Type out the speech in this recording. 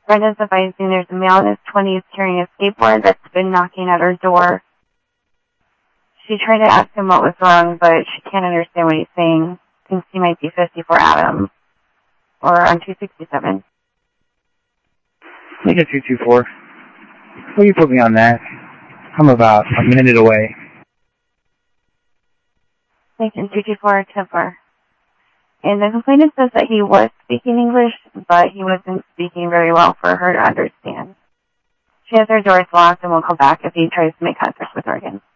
Brenda's advising there's a male in his 20s carrying a skateboard that's been knocking at her door. She tried to ask him what was wrong, but she can't understand what he's saying. Thinks he might be 54 Adam. Or on 267. Make it 224. Will you put me on that? I'm about a minute away. Station 224, Templar. And the complainant says that he was speaking English, but he wasn't speaking very well for her to understand. She has her doors locked and will come back if he tries to make contact with her again.